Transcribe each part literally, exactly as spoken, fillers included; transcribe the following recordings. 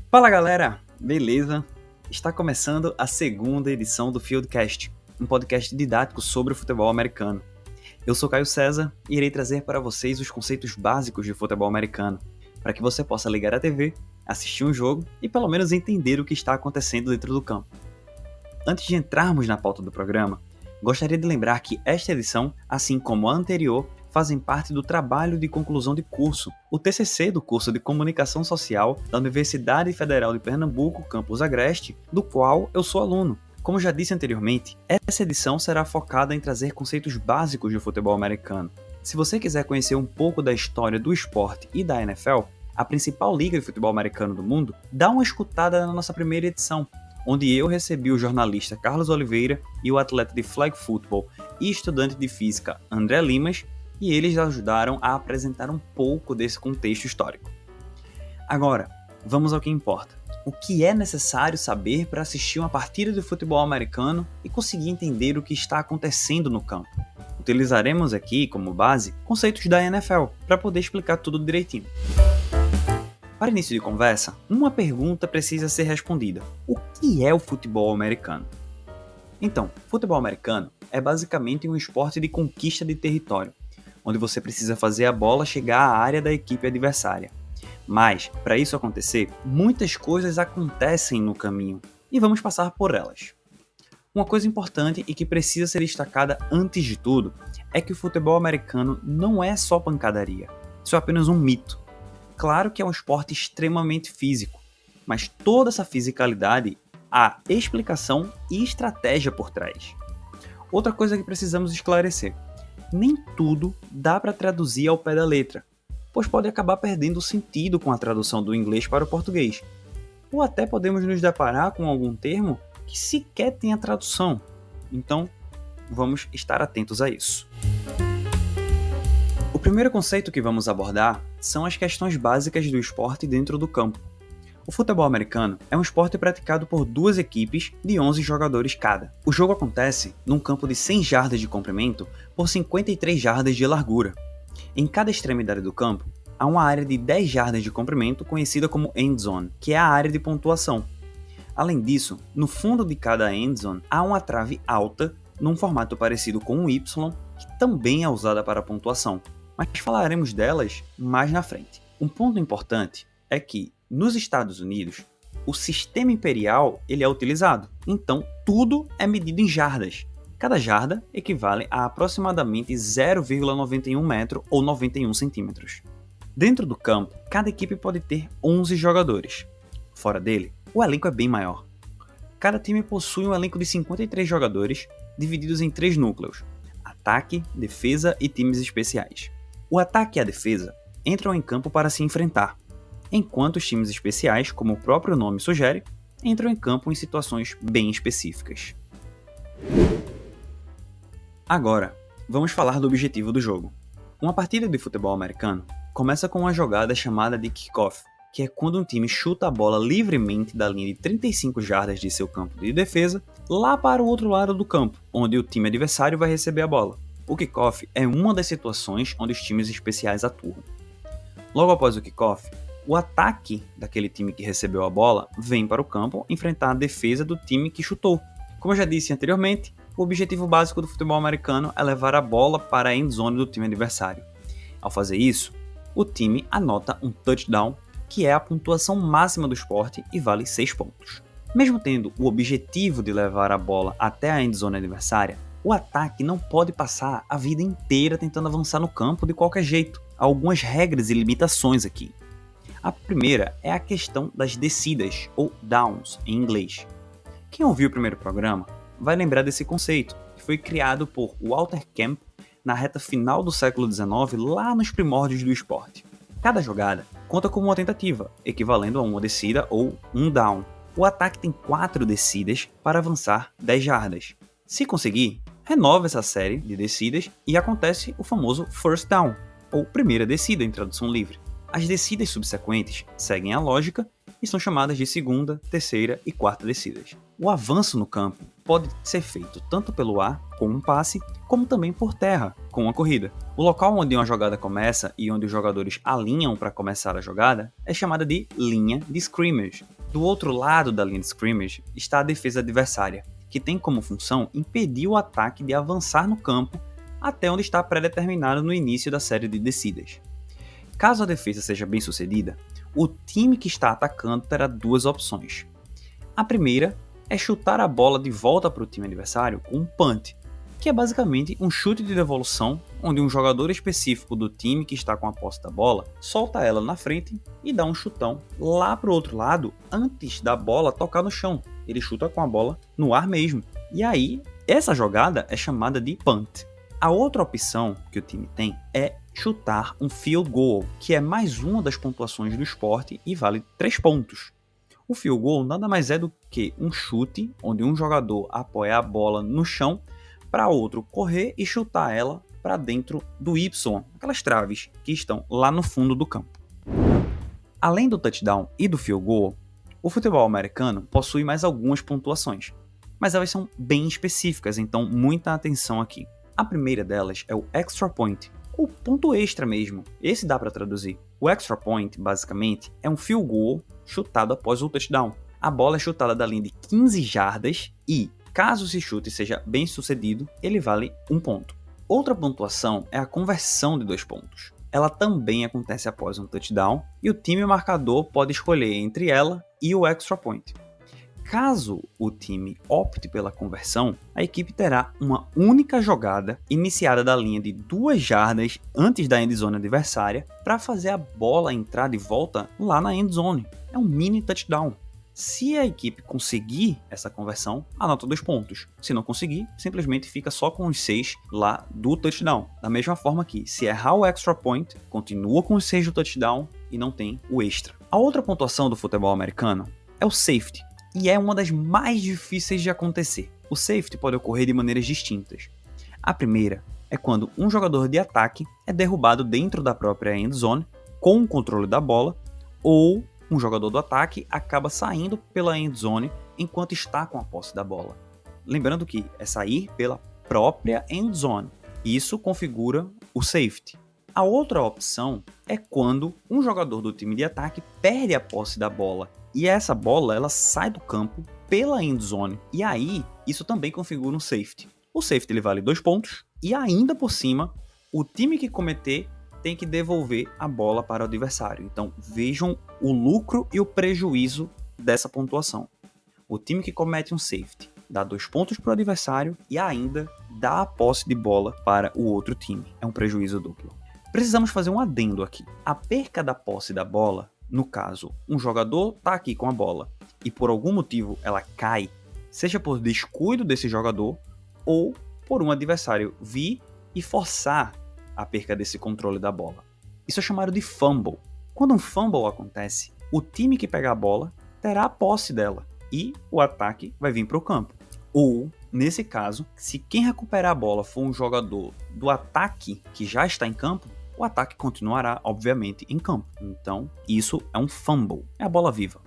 Fala galera, beleza? Está começando a segunda edição do Fieldcast, um podcast didático sobre o futebol americano. Eu sou Caio César e irei trazer para vocês os conceitos básicos de futebol americano, para que você possa ligar a T V, assistir um jogo e pelo menos entender o que está acontecendo dentro do campo. Antes de entrarmos na pauta do programa, gostaria de lembrar que esta edição, assim como a anterior, fazem parte do trabalho de conclusão de curso, o T C C do curso de Comunicação Social da Universidade Federal de Pernambuco, Campus Agreste, do qual eu sou aluno. Como já disse anteriormente, essa edição será focada em trazer conceitos básicos do futebol americano. Se você quiser conhecer um pouco da história do esporte e da N F L, a principal liga de futebol americano do mundo, dá uma escutada na nossa primeira edição, onde eu recebi o jornalista Carlos Oliveira e o atleta de flag football e estudante de física André Limas, e eles ajudaram a apresentar um pouco desse contexto histórico. Agora, vamos ao que importa. O que é necessário saber para assistir uma partida de futebol americano e conseguir entender o que está acontecendo no campo? Utilizaremos aqui, como base, conceitos da N F L, para poder explicar tudo direitinho. Para início de conversa, uma pergunta precisa ser respondida. O que é o futebol americano? Então, futebol americano é basicamente um esporte de conquista de território, onde você precisa fazer a bola chegar à área da equipe adversária. Mas, para isso acontecer, muitas coisas acontecem no caminho, e vamos passar por elas. Uma coisa importante e que precisa ser destacada antes de tudo, é que o futebol americano não é só pancadaria. Isso é apenas um mito. Claro que é um esporte extremamente físico, mas toda essa fisicalidade há explicação e estratégia por trás. Outra coisa que precisamos esclarecer: nem tudo dá para traduzir ao pé da letra, pois pode acabar perdendo o sentido com a tradução do inglês para o português. Ou até podemos nos deparar com algum termo que sequer tem a tradução. Então, vamos estar atentos a isso. O primeiro conceito que vamos abordar são as questões básicas do esporte dentro do campo. O futebol americano é um esporte praticado por duas equipes de onze jogadores cada. O jogo acontece num campo de cem jardas de comprimento por cinquenta e três jardas de largura. Em cada extremidade do campo, há uma área de dez jardas de comprimento conhecida como end zone, que é a área de pontuação. Além disso, no fundo de cada end zone há uma trave alta, num formato parecido com um Y, que também é usada para pontuação, mas falaremos delas mais na frente. Um ponto importante é que, nos Estados Unidos, o sistema imperial ele é utilizado, então tudo é medido em jardas. Cada jarda equivale a aproximadamente zero vírgula noventa e um metro ou noventa e um centímetros. Dentro do campo, cada equipe pode ter onze jogadores. Fora dele, o elenco é bem maior. Cada time possui um elenco de cinquenta e três jogadores, divididos em três núcleos: ataque, defesa e times especiais. O ataque e a defesa entram em campo para se enfrentar, enquanto os times especiais, como o próprio nome sugere, entram em campo em situações bem específicas. Agora, vamos falar do objetivo do jogo. Uma partida de futebol americano começa com uma jogada chamada de kickoff, que é quando um time chuta a bola livremente da linha de trinta e cinco jardas de seu campo de defesa lá para o outro lado do campo, onde o time adversário vai receber a bola. O kickoff é uma das situações onde os times especiais atuam. Logo após o kickoff, o ataque daquele time que recebeu a bola vem para o campo enfrentar a defesa do time que chutou. Como eu já disse anteriormente, o objetivo básico do futebol americano é levar a bola para a endzone do time adversário. Ao fazer isso, o time anota um touchdown, que é a pontuação máxima do esporte e vale seis pontos. Mesmo tendo o objetivo de levar a bola até a endzone adversária, o ataque não pode passar a vida inteira tentando avançar no campo de qualquer jeito. Há algumas regras e limitações aqui. A primeira é a questão das descidas, ou downs em inglês. Quem ouviu o primeiro programa vai lembrar desse conceito, que foi criado por Walter Camp na reta final do século dezenove, lá nos primórdios do esporte. Cada jogada conta como uma tentativa, equivalendo a uma descida ou um down. O ataque tem quatro descidas para avançar dez jardas. Se conseguir, renova essa série de descidas e acontece o famoso first down, ou primeira descida em tradução livre. As descidas subsequentes seguem a lógica e são chamadas de segunda, terceira e quarta descidas. O avanço no campo pode ser feito tanto pelo ar, com um passe, como também por terra, com uma corrida. O local onde uma jogada começa e onde os jogadores alinham para começar a jogada é chamada de linha de scrimmage. Do outro lado da linha de scrimmage está a defesa adversária, que tem como função impedir o ataque de avançar no campo até onde está pré-determinado no início da série de descidas. Caso a defesa seja bem sucedida, o time que está atacando terá duas opções. A primeira é chutar a bola de volta para o time adversário com um punt, que é basicamente um chute de devolução, onde um jogador específico do time que está com a posse da bola solta ela na frente e dá um chutão lá para o outro lado antes da bola tocar no chão. Ele chuta com a bola no ar mesmo. E aí, essa jogada é chamada de punt. A outra opção que o time tem é chutar um field goal, que é mais uma das pontuações do esporte e vale três pontos. O field goal nada mais é do que um chute onde um jogador apoia a bola no chão para outro correr e chutar ela para dentro do Y, aquelas traves que estão lá no fundo do campo. Além do touchdown e do field goal, o futebol americano possui mais algumas pontuações, mas elas são bem específicas, então muita atenção aqui. A primeira delas é o extra point, ou ponto extra mesmo, esse dá para traduzir. O extra point, basicamente, é um field goal chutado após o touchdown. A bola é chutada da linha de quinze jardas e, caso esse chute seja bem sucedido, ele vale um ponto. Outra pontuação é a conversão de dois pontos. Ela também acontece após um touchdown e o time marcador pode escolher entre ela e o extra point. Caso o time opte pela conversão, a equipe terá uma única jogada iniciada da linha de duas jardas antes da endzone adversária para fazer a bola entrar de volta lá na endzone. É um mini touchdown. Se a equipe conseguir essa conversão, anota dois pontos. Se não conseguir, simplesmente fica só com os seis lá do touchdown. Da mesma forma que, se errar o extra point, continua com os seis do touchdown e não tem o extra. A outra pontuação do futebol americano é o safety, e é uma das mais difíceis de acontecer. O safety pode ocorrer de maneiras distintas. A primeira é quando um jogador de ataque é derrubado dentro da própria endzone com o controle da bola, ou um jogador do ataque acaba saindo pela endzone enquanto está com a posse da bola. Lembrando que é sair pela própria endzone. Isso configura o safety. A outra opção é quando um jogador do time de ataque perde a posse da bola e essa bola ela sai do campo pela endzone. E aí, isso também configura um safety. O safety ele vale dois pontos e ainda por cima, o time que cometer tem que devolver a bola para o adversário. Então vejam o lucro e o prejuízo dessa pontuação. O time que comete um safety dá dois pontos para o adversário e ainda dá a posse de bola para o outro time. É um prejuízo duplo. Precisamos fazer um adendo aqui. A perca da posse da bola, no caso, um jogador está aqui com a bola e por algum motivo ela cai, seja por descuido desse jogador ou por um adversário vir e forçar a perca desse controle da bola. Isso é chamado de fumble. Quando um fumble acontece, o time que pega a bola terá a posse dela e o ataque vai vir para o campo. Ou, nesse caso, se quem recuperar a bola for um jogador do ataque que já está em campo, o ataque continuará, obviamente, em campo. Então, isso é um fumble, é a bola viva.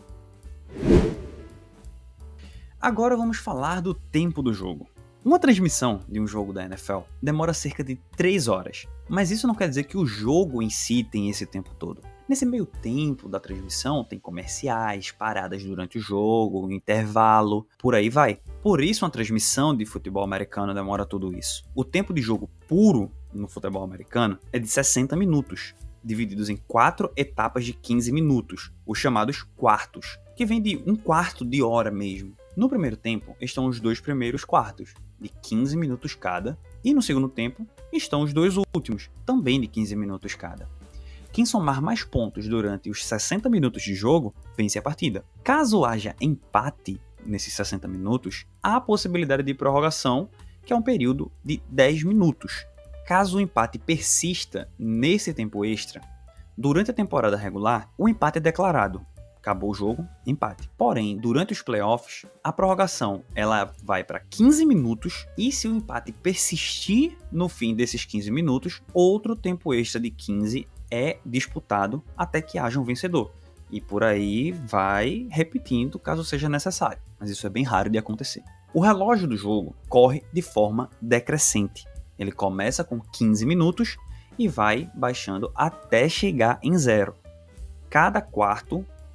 Agora vamos falar do tempo do jogo. Uma transmissão de um jogo da N F L demora cerca de três horas, mas isso não quer dizer que o jogo em si tem esse tempo todo. Nesse meio tempo da transmissão tem comerciais, paradas durante o jogo, intervalo, por aí vai. Por isso uma transmissão de futebol americano demora tudo isso. O tempo de jogo puro no futebol americano é de sessenta minutos, divididos em quatro etapas de quinze minutos, os chamados quartos, que vem de um quarto de hora mesmo. No primeiro tempo estão os dois primeiros quartos, de quinze minutos cada, e no segundo tempo estão os dois últimos, também de quinze minutos cada. Quem somar mais pontos durante os sessenta minutos de jogo, vence a partida. Caso haja empate nesses sessenta minutos, há a possibilidade de prorrogação, que é um período de dez minutos. Caso o empate persista nesse tempo extra, durante a temporada regular, o empate é declarado. Acabou o jogo, empate. Porém, durante os playoffs, a prorrogação ela vai para quinze minutos e se o empate persistir no fim desses quinze minutos, outro tempo extra de quinze é disputado até que haja um vencedor. E por aí vai repetindo caso seja necessário, mas isso é bem raro de acontecer. O relógio do jogo corre de forma decrescente. Ele começa com quinze minutos e vai baixando até chegar em zero. Cada quarto,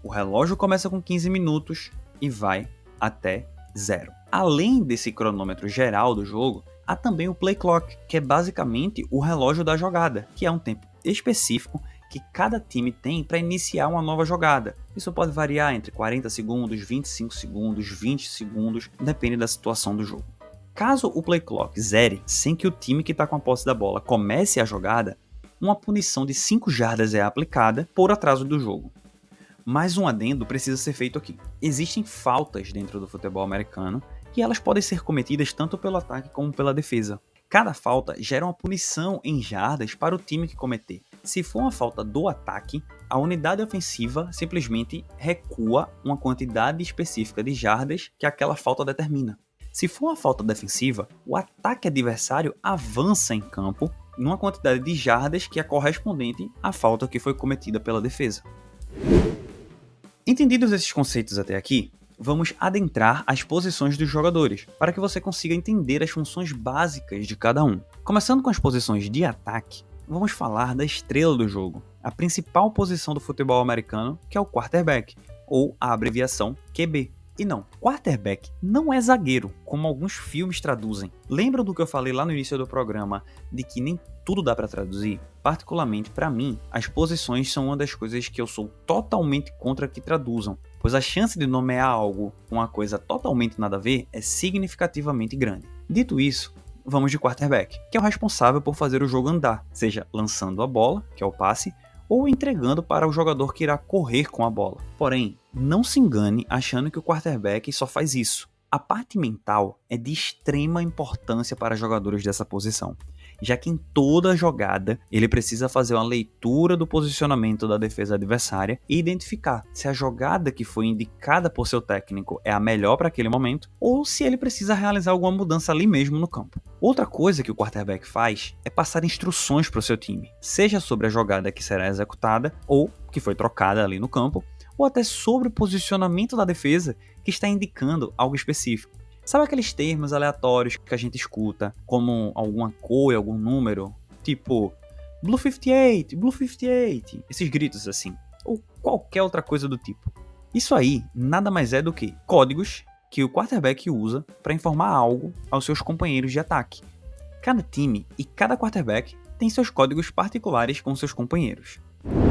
O relógio começa com quinze minutos e vai até zero. Além desse cronômetro geral do jogo, há também o play clock, que é basicamente o relógio da jogada, que é um tempo específico que cada time tem para iniciar uma nova jogada. Isso pode variar entre quarenta segundos, vinte e cinco segundos, vinte segundos, depende da situação do jogo. Caso o play clock zere sem que o time que está com a posse da bola comece a jogada, uma punição de cinco jardas é aplicada por atraso do jogo. Mais um adendo precisa ser feito aqui. Existem faltas dentro do futebol americano e elas podem ser cometidas tanto pelo ataque como pela defesa. Cada falta gera uma punição em jardas para o time que cometer. Se for uma falta do ataque, a unidade ofensiva simplesmente recua uma quantidade específica de jardas que aquela falta determina. Se for uma falta defensiva, o ataque adversário avança em campo numa quantidade de jardas que é correspondente à falta que foi cometida pela defesa. Entendidos esses conceitos até aqui, vamos adentrar as posições dos jogadores, para que você consiga entender as funções básicas de cada um. Começando com as posições de ataque, vamos falar da estrela do jogo, a principal posição do futebol americano, que é o quarterback, ou a abreviação Q B. E não, quarterback não é zagueiro, como alguns filmes traduzem. Lembram do que eu falei lá no início do programa, de que nem tudo dá para traduzir? Particularmente para mim, as posições são uma das coisas que eu sou totalmente contra que traduzam, pois a chance de nomear algo com uma coisa totalmente nada a ver é significativamente grande. Dito isso, vamos de quarterback, que é o responsável por fazer o jogo andar, seja lançando a bola, que é o passe, ou entregando para o jogador que irá correr com a bola. Porém, não se engane achando que o quarterback só faz isso. A parte mental é de extrema importância para jogadores dessa posição, já que em toda jogada ele precisa fazer uma leitura do posicionamento da defesa adversária e identificar se a jogada que foi indicada por seu técnico é a melhor para aquele momento ou se ele precisa realizar alguma mudança ali mesmo no campo. Outra coisa que o quarterback faz é passar instruções para o seu time, seja sobre a jogada que será executada ou que foi trocada ali no campo, ou até sobre o posicionamento da defesa que está indicando algo específico. Sabe aqueles termos aleatórios que a gente escuta, como alguma cor e algum número? Tipo, Blue cinquenta e oito, Blue cinquenta e oito, esses gritos assim, ou qualquer outra coisa do tipo. Isso aí nada mais é do que códigos que o quarterback usa para informar algo aos seus companheiros de ataque. Cada time e cada quarterback tem seus códigos particulares com seus companheiros.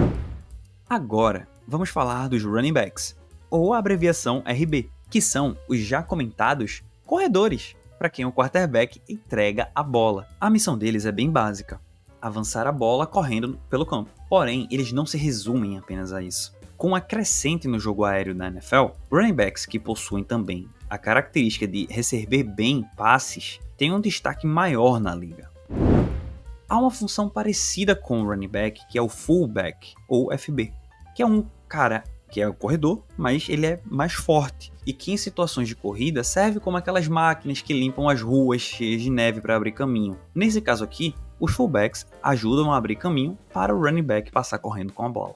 Agora, vamos falar dos running backs, ou a abreviação R B, que são os já comentados corredores, para quem o quarterback entrega a bola. A missão deles é bem básica, avançar a bola correndo pelo campo. Porém, eles não se resumem apenas a isso. Com a crescente no jogo aéreo da N F L, running backs que possuem também a característica de receber bem passes têm um destaque maior na liga. Há uma função parecida com o running back, que é o fullback, ou F B, que é um cara que é o corredor, mas ele é mais forte, e que em situações de corrida serve como aquelas máquinas que limpam as ruas cheias de neve para abrir caminho. Nesse caso aqui, os fullbacks ajudam a abrir caminho para o running back passar correndo com a bola.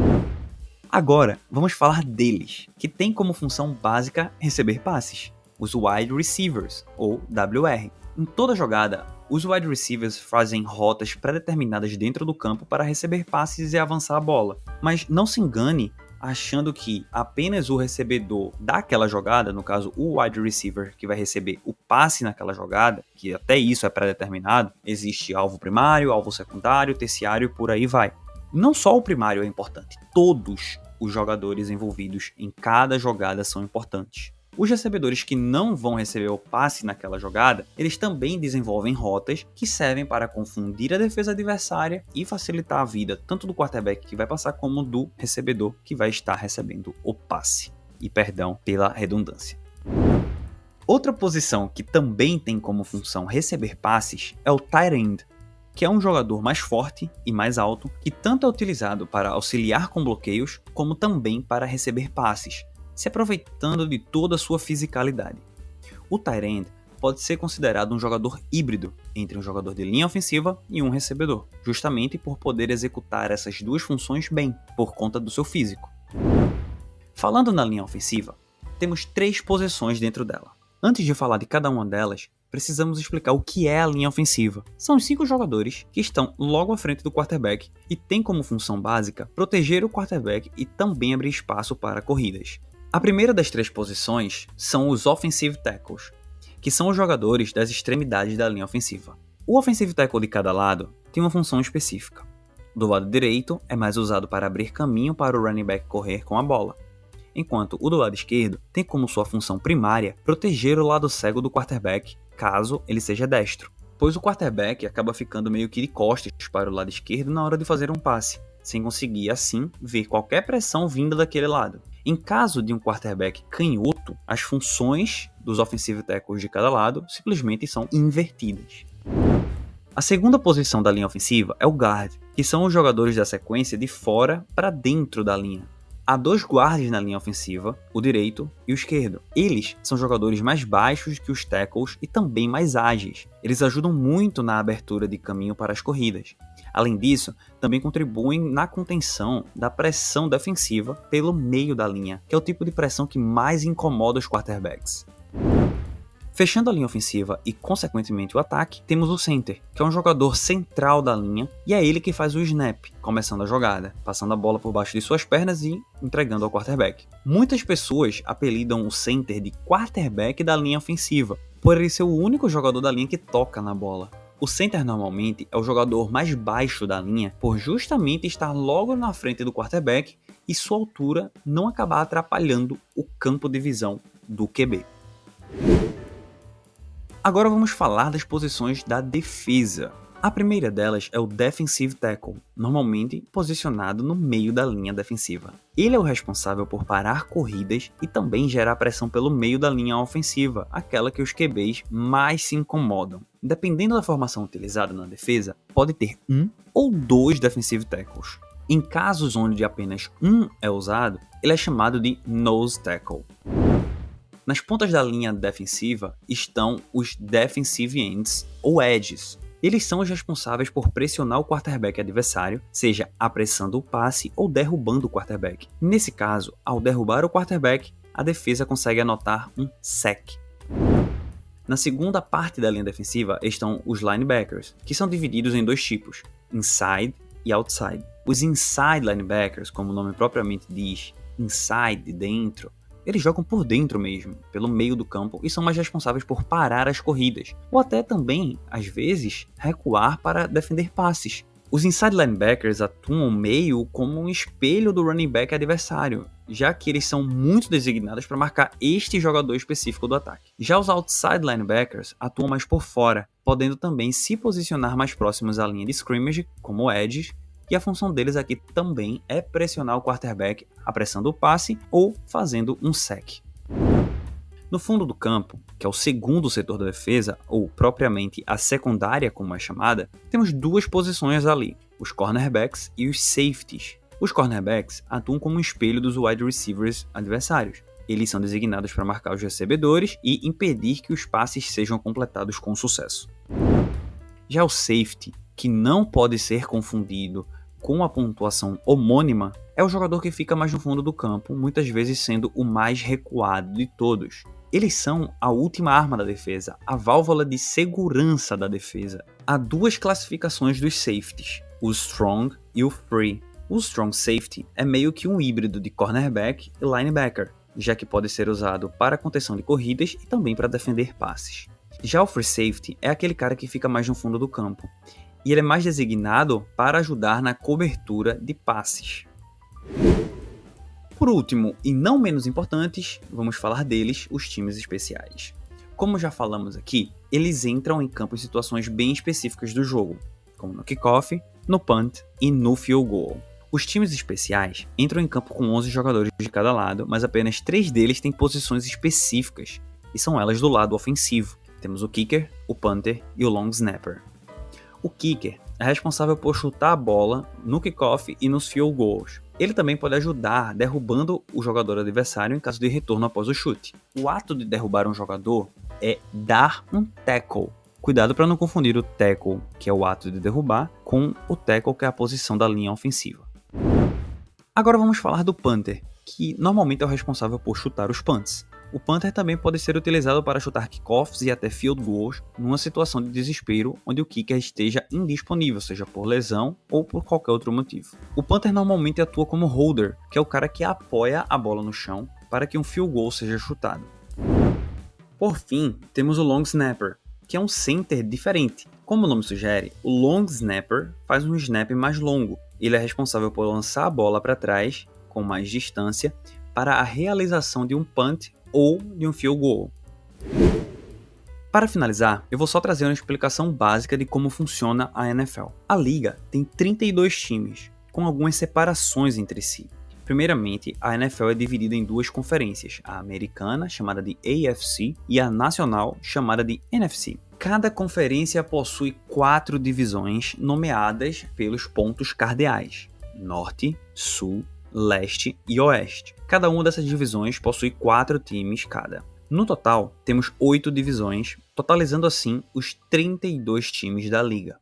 Agora, vamos falar deles, que tem como função básica receber passes, os wide receivers, ou W R. Em toda jogada, os wide receivers fazem rotas pré-determinadas dentro do campo para receber passes e avançar a bola. Mas não se engane achando que apenas o recebedor daquela jogada, no caso o wide receiver que vai receber o passe naquela jogada, que até isso é pré-determinado, existe alvo primário, alvo secundário, terciário e por aí vai. Não só o primário é importante, todos os jogadores envolvidos em cada jogada são importantes. Os recebedores que não vão receber o passe naquela jogada, eles também desenvolvem rotas que servem para confundir a defesa adversária e facilitar a vida tanto do quarterback que vai passar como do recebedor que vai estar recebendo o passe. E perdão pela redundância. Outra posição que também tem como função receber passes é o tight end, que é um jogador mais forte e mais alto que tanto é utilizado para auxiliar com bloqueios como também para receber passes, se aproveitando de toda a sua fisicalidade. O tight end pode ser considerado um jogador híbrido entre um jogador de linha ofensiva e um recebedor, justamente por poder executar essas duas funções bem, por conta do seu físico. Falando na linha ofensiva, temos três posições dentro dela. Antes de falar de cada uma delas, precisamos explicar o que é a linha ofensiva. São os cinco jogadores que estão logo à frente do quarterback e têm como função básica proteger o quarterback e também abrir espaço para corridas. A primeira das três posições são os offensive tackles, que são os jogadores das extremidades da linha ofensiva. O offensive tackle de cada lado tem uma função específica. Do lado direito é mais usado para abrir caminho para o running back correr com a bola, enquanto o do lado esquerdo tem como sua função primária proteger o lado cego do quarterback, caso ele seja destro, pois o quarterback acaba ficando meio que de costas para o lado esquerdo na hora de fazer um passe, sem conseguir assim ver qualquer pressão vinda daquele lado. Em caso de um quarterback canhoto, as funções dos offensive tackles de cada lado simplesmente são invertidas. A segunda posição da linha ofensiva é o guard, que são os jogadores da sequência de fora para dentro da linha. Há dois guards na linha ofensiva, o direito e o esquerdo. Eles são jogadores mais baixos que os tackles e também mais ágeis. Eles ajudam muito na abertura de caminho para as corridas. Além disso, também contribuem na contenção da pressão defensiva pelo meio da linha, que é o tipo de pressão que mais incomoda os quarterbacks. Fechando a linha ofensiva e, consequentemente, o ataque, temos o center, que é um jogador central da linha e é ele que faz o snap, começando a jogada, passando a bola por baixo de suas pernas e entregando ao quarterback. Muitas pessoas apelidam o center de quarterback da linha ofensiva, por ele ser o único jogador da linha que toca na bola. O center normalmente é o jogador mais baixo da linha, por justamente estar logo na frente do quarterback e sua altura não acabar atrapalhando o campo de visão do Q B. Agora vamos falar das posições da defesa. A primeira delas é o defensive tackle, normalmente posicionado no meio da linha defensiva. Ele é o responsável por parar corridas e também gerar pressão pelo meio da linha ofensiva, aquela que os Q Bs mais se incomodam. Dependendo da formação utilizada na defesa, pode ter um ou dois defensive tackles. Em casos onde apenas um é usado, ele é chamado de nose tackle. Nas pontas da linha defensiva estão os defensive ends ou edges. Eles são os responsáveis por pressionar o quarterback adversário, seja apressando o passe ou derrubando o quarterback. Nesse caso, ao derrubar o quarterback, a defesa consegue anotar um sack. Na segunda parte da linha defensiva estão os linebackers, que são divididos em dois tipos, inside e outside. Os inside linebackers, como o nome propriamente diz, inside, de dentro, eles jogam por dentro mesmo, pelo meio do campo, e são mais responsáveis por parar as corridas, ou até também, às vezes, recuar para defender passes. Os inside linebackers atuam meio como um espelho do running back adversário, já que eles são muito designados para marcar este jogador específico do ataque. Já os outside linebackers atuam mais por fora, podendo também se posicionar mais próximos à linha de scrimmage, como edges, e a função deles aqui também é pressionar o quarterback apressando o passe ou fazendo um sack. No fundo do campo, que é o segundo setor da defesa, ou propriamente a secundária como é chamada, temos duas posições ali, os cornerbacks e os safeties. Os cornerbacks atuam como um espelho dos wide receivers adversários. Eles são designados para marcar os recebedores e impedir que os passes sejam completados com sucesso. Já o safety, que não pode ser confundido com a pontuação homônima, é o jogador que fica mais no fundo do campo, muitas vezes sendo o mais recuado de todos. Eles são a última arma da defesa, a válvula de segurança da defesa. Há duas classificações dos safeties, o strong e o free. O strong safety é meio que um híbrido de cornerback e linebacker, já que pode ser usado para contenção de corridas e também para defender passes. Já o free safety é aquele cara que fica mais no fundo do campo, e ele é mais designado para ajudar na cobertura de passes. Por último, e não menos importantes, vamos falar deles, os times especiais. Como já falamos aqui, eles entram em campo em situações bem específicas do jogo, como no kickoff, no punt e no field goal. Os times especiais entram em campo com onze jogadores de cada lado, mas apenas três deles têm posições específicas, e são elas do lado ofensivo. Temos o kicker, o punter e o long snapper. O kicker é responsável por chutar a bola no kickoff e nos field goals. Ele também pode ajudar derrubando o jogador adversário em caso de retorno após o chute. O ato de derrubar um jogador é dar um tackle. Cuidado para não confundir o tackle, que é o ato de derrubar, com o tackle, que é a posição da linha ofensiva. Agora vamos falar do punter, que normalmente é o responsável por chutar os punts. O punter também pode ser utilizado para chutar kickoffs e até field goals numa situação de desespero onde o kicker esteja indisponível, seja por lesão ou por qualquer outro motivo. O punter normalmente atua como holder, que é o cara que apoia a bola no chão para que um field goal seja chutado. Por fim, temos o long snapper, que é um center diferente. Como o nome sugere, o long snapper faz um snap mais longo. Ele é responsável por lançar a bola para trás, com mais distância, para a realização de um punt ou de um field goal. Para finalizar, eu vou só trazer uma explicação básica de como funciona a N F L. A liga tem trinta e dois times, com algumas separações entre si. Primeiramente, a N F L é dividida em duas conferências, a americana, chamada de A F C, e a nacional, chamada de N F C. Cada conferência possui quatro divisões nomeadas pelos pontos cardeais: Norte, Sul, Leste e Oeste. Cada uma dessas divisões possui quatro times cada. No total, temos oito divisões, totalizando assim os trinta e dois times da liga.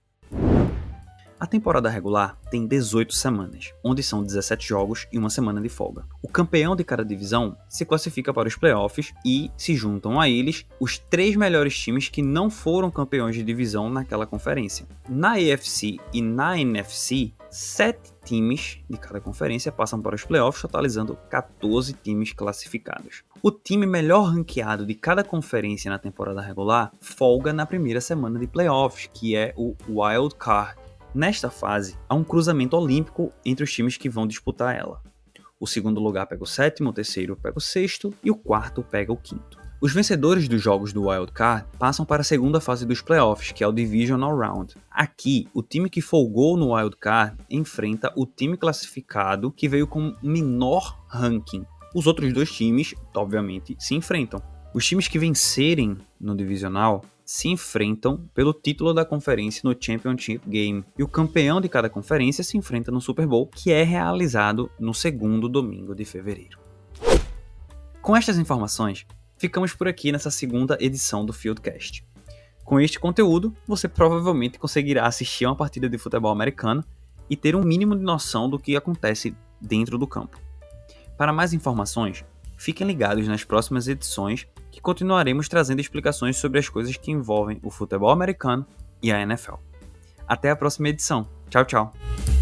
A temporada regular tem dezoito semanas, onde são dezessete jogos e uma semana de folga. O campeão de cada divisão se classifica para os playoffs e se juntam a eles os três melhores times que não foram campeões de divisão naquela conferência. Na A F C e na N F C, sete times de cada conferência passam para os playoffs, totalizando quatorze times classificados. O time melhor ranqueado de cada conferência na temporada regular folga na primeira semana de playoffs, que é o Wild Card. Nesta fase, há um cruzamento olímpico entre os times que vão disputar ela. O segundo lugar pega o sétimo, o terceiro pega o sexto e o quarto pega o quinto. Os vencedores dos jogos do Wild Card passam para a segunda fase dos playoffs, que é o Divisional Round. Aqui, o time que folgou no Wild Card enfrenta o time classificado que veio com menor ranking. Os outros dois times, obviamente, se enfrentam. Os times que vencerem no Divisional se enfrentam pelo título da conferência no Championship Game, e o campeão de cada conferência se enfrenta no Super Bowl, que é realizado no segundo domingo de fevereiro. Com estas informações, ficamos por aqui nessa segunda edição do Fieldcast. Com este conteúdo, você provavelmente conseguirá assistir a uma partida de futebol americano e ter um mínimo de noção do que acontece dentro do campo. Para mais informações, fiquem ligados nas próximas edições, que continuaremos trazendo explicações sobre as coisas que envolvem o futebol americano e a N F L. Até a próxima edição. Tchau, tchau!